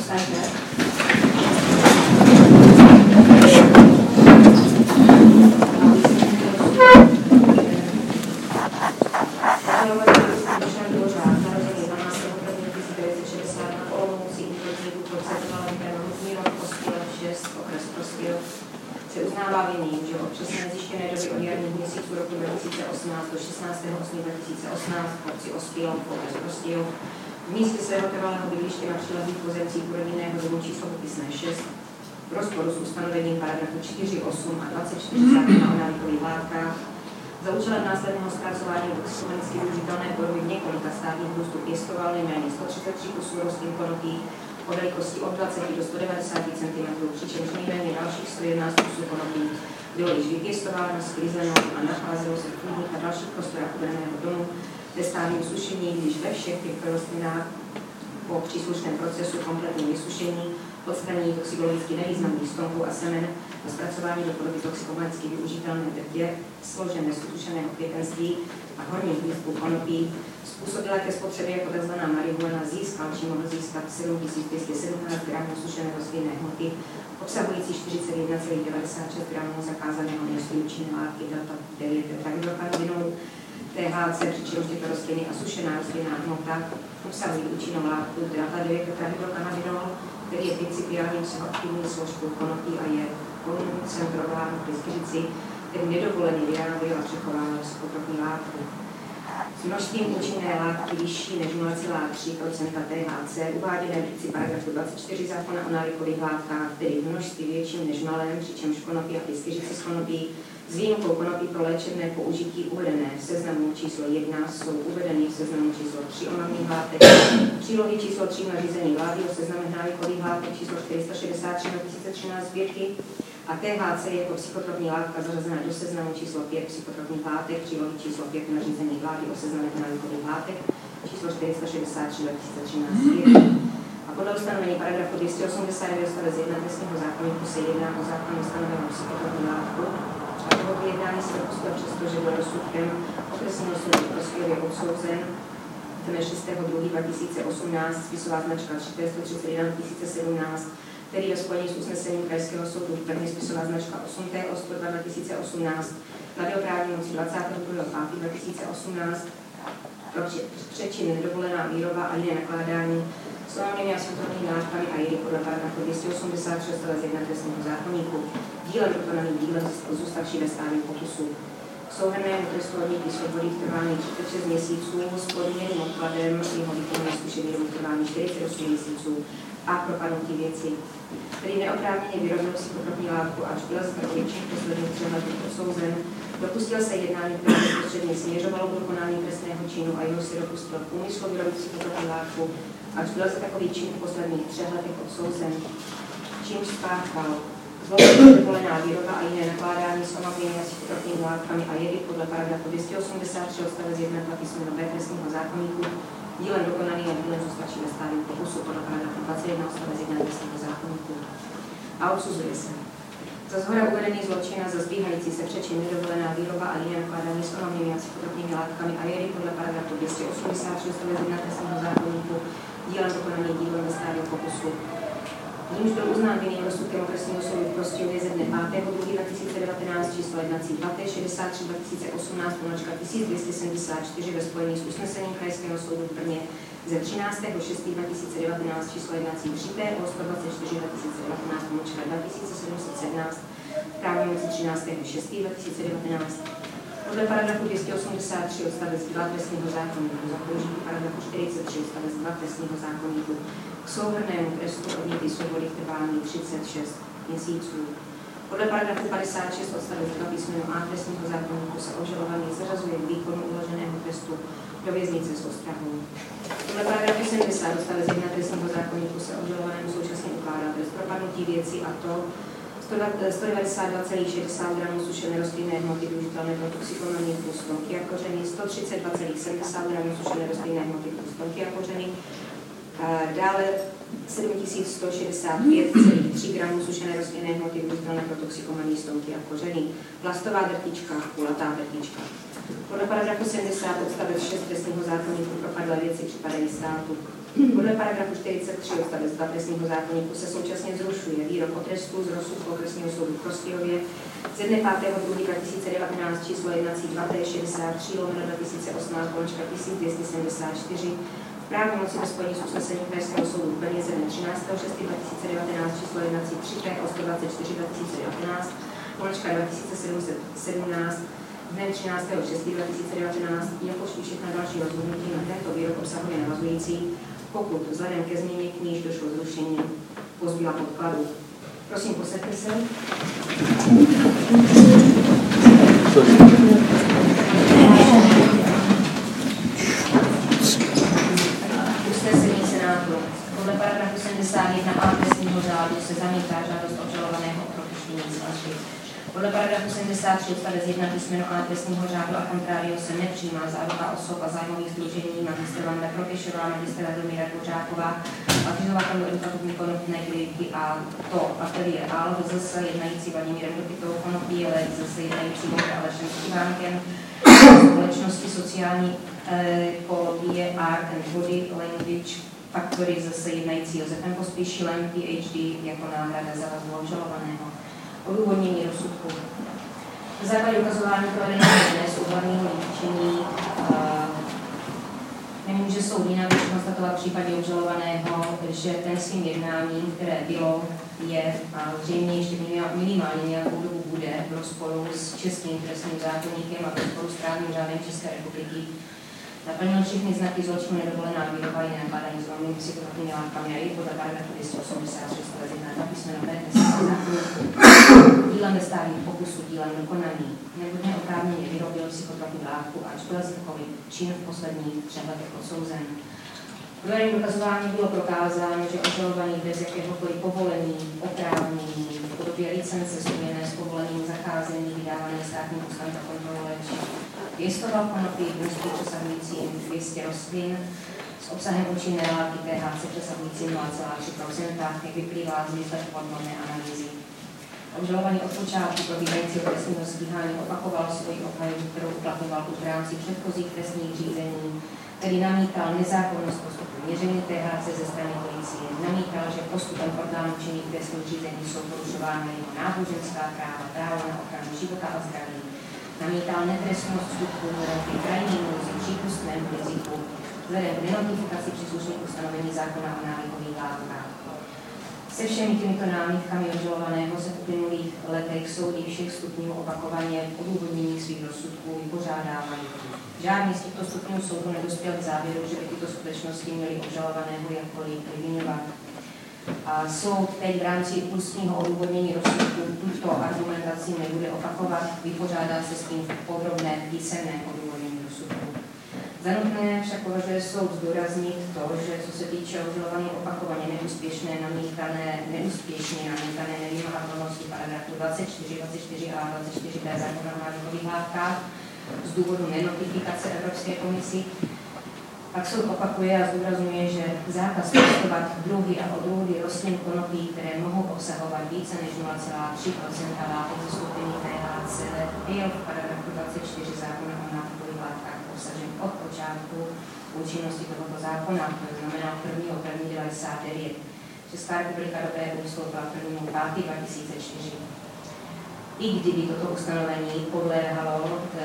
V místě svého trvalého bydliště na přilehlých pozemcích rodinného domu číslo popisné 6 v rozporu s ustanovením paragrafu 4, 8 a 24 zákona o návykových látkách za účelem následného zpracování toxikologicky využitelné podoby v několika státních družstv pěstoval nejméně 133 kusů rostlin konopí o velikosti od 20 do 190 cm, přičemž nejméně dalších 111 kusů konopí bylo již vypěstováno, sklizeno a nacházelo se v půdních a dalších prostorách uvedeného domu ve stádiu sušení, když ve všech těchto rostlinách po příslušném procesu kompletního vysušení, odstranění toxikologicky nevýznamných stronků a semen a zpracování do podoby toxikologicky využitelné drtě, složené z utušeného květenství a horních lístků konopí, způsobila ke spotřebě jako tzv. Marihuana získal, či mohl získat 7217 gramů sušené rostlinné hmoty, obsahující 41,96 gramů zakázaného množství účinné látky delta 9 tetrahydrokanabinolu, THC, přičemž tyto rostliny a sušená rostlinná hmota obsahují účinnou látku delta 9 tetrahydrokanabinol, který je principiálně psychoaktivní složkou konopí a je koncentrován v pryskyřici, který nedovoleně vyráběl a přechovával psychotropní látku. S množstvím účinné látky vyšší než 0,3 THC uváděné v dikci paragrafu 24 zákona o návykových látkách, tedy v množství větším než malém, přičemž konopí a pryskyřici z konopí s výjimkou konopí pro léčebné použití uvedené v seznamu číslo 1 jsou uvedeny v seznamu číslo 3 omamných látek, přílohy číslo 3 nařízení vlády o seznamech návykových látek číslo 463 2013 sbírky a THC jako psychotropní látka zařazená do seznamu číslo 5 psychotropních látek, přílohy číslo 5 nařízení vlády o seznamech návykových látek číslo 463 2013 sbírky. A podle ustanovení paragrafu 289 odstavec 1 trestního zákoníku se jedná o zákonu stanovenou psychotropní látku. A tohoto jednání se dopustil přesto, že byl rozsudkem okresního soudu v Prostějově odsouzen dne 6.2.2018 spisová značka 331 2017, který ve spojení s usnesením Krajského soudu v Brně spisová značka 8TO 102 2018 nabyl právní moci 22.5.2018 pro přečin nedovolená výroba a jiné nakládání s omamnými a psychotropními látkami a jedy podle paragrafu 283 odstavec 1 trestního zákoníku. Dílem vykonaným dílem zůstavší ve stádiu pokusu. K souhrnnému trestu odnětí svobody v trvání 36 měsíců s podmíněným odkladem jeho výkonu zkušení dobu trvání 48 měsíců a propadnutí věci, který neoprávněně vyrobil psychotropní látku, až byl z takových posledních 3 let odsouzen, dopustil se jednání, které bezprostředně směřovalo k dokonání trestného činu a jeho si dopustil k úmyslu vyrobit psychotropní látku, až byl za takový čin v posledních 3 letech odsouzen, čímž spáchal zločin nedovolená výroba a jiné nakládání s omamnými a psychotropními látkami a jedy podle paragrafu 283 odstavec 1 písmeno B trestního zákoníku, dílem dokonaným a dílem zůstačí ve stádiu pokusu podle paragrafu 21 odstavec 1 trestního zákoníku. A odsuzuje se za shora uvedený zločin a za zbíhající se přečin nedovolená výroba a jiné nakládání s omamnými a psychotropními látkami a jedy podle paragrafu 283 odstavec 1 trestního zákoníku, dílem dokonaným dílem ve stádiu pokusu. Nímž byl uznán vinným rozsudkem okresního soudu v Prostějově ze dne 5.2.2019 číslo jednací 63/2018/1274 ve spojení s usnesením Krajského soudu v Brně ze 13.6.2019 číslo jednací 3PO 124/2019/2717 právní moci 13.6.2019 podle paragrafu 283 odstavec 2 trestního zákoníku za použití paragrafu 43 odstavec 2 trestního zákoníku k souhrnnému trestu odnětí svobody v trvání 36 měsíců. Podle paragrafu 56 odstavec 2 písmeno A trestního zákoníku se obžalovaný zařazuje k výkonu uloženého trestu do věznice s ostrahou. Podle paragrafu 70 odstavec 1 trestního zákoníku se obžalovanému současně ukládá trest propadnutí věci a to 192,60 gramů sušené rostlinné hmoty využitelné pro toxikomanii plus stonky a kořeny, 132,70 gramů sušené rostlinné hmoty plus stonky a kořeny, dále 7165,3 gramů sušené rostlinné hmoty využitelné pro toxikomanii stonky a kořeny, plastová drtička, kulatá drtička. Podle paragrafu 70 odstavec 6 trestního zákoníku propadlé věci připadají státu. Podle paragrafu 43 odstavec 2 trestního zákoníku se současně zrušuje výrok o trestu z rozsudku okresního soudu v Prostějově ze dne 5.2.2019 číslo jednací 2T63/2018 v právní moci ve spojení s usnesením Krajského soudu v Brně ze dne 13.6.2019 číslo jednací 3T124/2019 (2017) dne 13.6.2019, jakož i všechna další rozhodnutí na tento výrok obsahově navazující, pokud vzhledem ke změně kníž došlo zrušení pozbývá podkladu. Prosím, posaďte se. Usnesení Senátu. Podle paragrafu 71a trestního řádu se zamítá žádost obžalovaného o propuštění z vazby. Podle paragrafu 73 odstavec 1 písmeno A trestního řádu a contrario se nepřijímá záruka osob a zájmových sdružení magistra Vanda Protěšová, magistra Domíra Dvořáková a vyžovatelů edukativní konopné kliniky a to ateliér AL zase jednající Vladimírem Dopitou konopí, ale zase jednající Alešem Stívánkem, společnosti sociální ekologie Art and Body Language Factory zase jednající Josefem Pospíšilem, PhD jako náhrada za vazbu obžalovaného. Odůvodnění rozsudku. V základě ukazování provedeného dnes úhlavního líčení nemůže soud jinak konstatovat v případě obžalovaného, že ten svým jednáním, které bylo, je a zřejmě ještě minimálně nějakou dobu bude v rozporu s českým trestním zákoníkem a v rozporu s právním řádem České republiky, naplnil všechny znaky zločinu nedovolená výroba i nakládání s velmi psychotropními látkami a i podle paragrafu 286 písmeno B trestního zákoníku dílem stálých pokusů, dílem dokonaný, nebo neoprávněně vyrobil psychotropní látku, ač byl zvykový čin v posledních 3 letech odsouzen. Provedením dokazování bylo prokázáno, že obžalovaný bez jakéhokoliv povolení, oprávnění, v podobě licence spojené s povolením zacházení vydávané státním ústavem pro kontrolu léčiv, pěstoval konopí v množství přesahujícím 200 rostlin s obsahem účinné látky THC přesahujícím 0,3%, jak vyplývá z výsledku odborné analýzy. Obžalovaný od počátku probíhajícího trestního stíhání opakoval svoji obhajobu, kterou uplatňoval v rámci předchozích trestních řízení, který namítal nezákonnost postupu měření THC ze strany policie, namítal, že postupem orgánů činných trestních řízení jsou porušovány jeho náboženská práva, právo na ochranu života a zdraví, namítal netrestnost vstupu k krajnímu přípustnému riziku, vzhledem k nenotifikaci příslušných ustanovení zákona o návykových látkách. Se všemi těmito námitkami obžalovaného se v uplynulých letech soudy všech stupňů opakovaně v odůvodnění svých rozsudků vypořádávají. Žádný z těchto stupňů soudu nedospěl k závěru, že by tyto skutečnosti měly obžalovaného jakkoliv vyvinovat. A soud teď v rámci ústního odůvodnění rozsudku tuto argumentaci nebude opakovat, vypořádá se s tím podrobné písemné odůvodnění rozsudku. Za nutné však považuje soud zdůraznit to, že co se týče obžalovaných opakovaně neúspěšné namítané nevymahatelnosti paragrafu 24, 24a a 24b zákona o návykových látkách z důvodu nenotifikace Evropské komisi, pak soud opakuje a zdůrazňuje, že zákaz pěstovat druhy a odrůdy rostlin konopí, které mohou obsahovat více než 0,3% látek ze skupiny THC, byl v paragrafu 24 zákona o návykových látkách obsažen od počátku účinnosti tohoto zákona, to znamená 1.1.99. Česká republika do EU vstoupila 1.5.2004. I kdyby toto ustanovení podléhalo,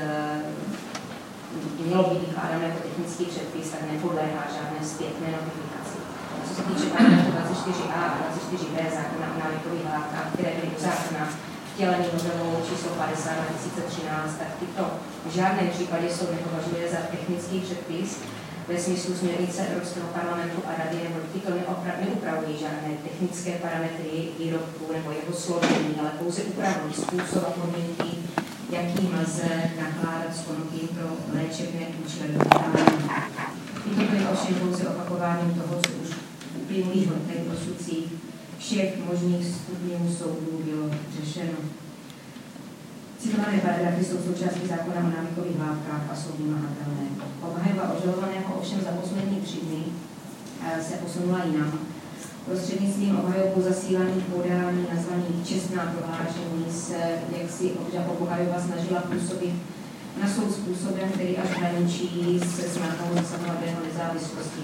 mělo být vykládáno jako technický předpis, tak nepodléhá žádné zpětné notifikaci. Co se týče paragrafu 24a a 24b zákona o návykových látkách, které byly do zákona vtěleny novelou číslo 50/2013, tak tyto v žádném případě soud nepovažuje za technický předpis ve smyslu směrnice Evropského parlamentu a Rady, nebo tyto neupravují žádné technické parametry výrobku nebo jeho složení, ale pouze upravují způsob a podmínky, jakým lze nakládat s konopím pro léčebné účely. Tyto byly ovšem pouze opakováním toho, co už v uplynulých letech v rozsudcích všech možných stupňů soudů bylo řešeno. Citované paragrafy jsou součástí zákona o návykových látkách a jsou vymahatelné. Obhajoba obžalovaného ovšem za poslední 3 dny se posunula jinam. Prostřednictvím obhajobu zasílaných podání nazvaných čestná prohlášení se jaksi obhajoba snažila působit na soud způsobem, který až hraničí se snahou zasahovat jeho nezávislosti.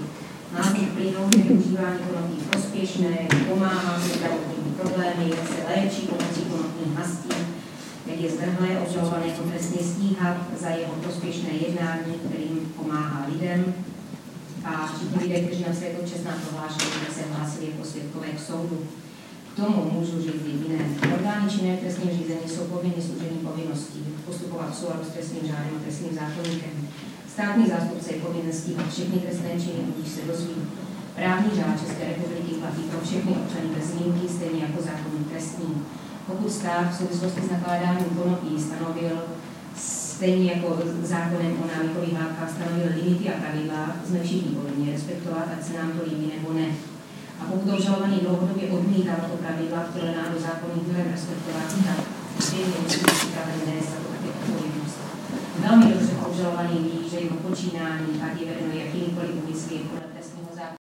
Názvy plynou, že využívání konopí prospěšné, pomáhá se zdravotními problémy, jak se léčí pomocí konopných mastí, jak je zvrhlé obžalované trestně stíhat za jeho prospěšné jednání, kterým pomáhá lidem. A všichni lidé, kteří na své čestná prohlášení se hlásili jako svědkové k soudu. K tomu můžu říct jediné. Orgány činné v trestním řízení jsou povinny služební povinností postupovat v souladu s trestním řádem a trestním zákoníkem. Státní zástupce je povinen stíhat všechny trestné činy, když se dozví. Právní řád České republiky platí pro všechny občany bez výjimky, stejně jako zákoník trestní. Pokud stát v souvislosti s nakládáním konopí stanovil stejně jako zákonem o návykových látkách stanovil limity a pravidla, jsme všichni povinni respektovat, ať se nám to líbí nebo ne. A pokud obžalovaný dlouhodobě odmítá tato pravidla, které nám do zákonných norem respektovat, tak stejně musí být připraven nést za to také odpovědnost. Velmi dobře obžalovaný ví, že jeho počínání, ať je vedeno jakýmkoliv úmyslem,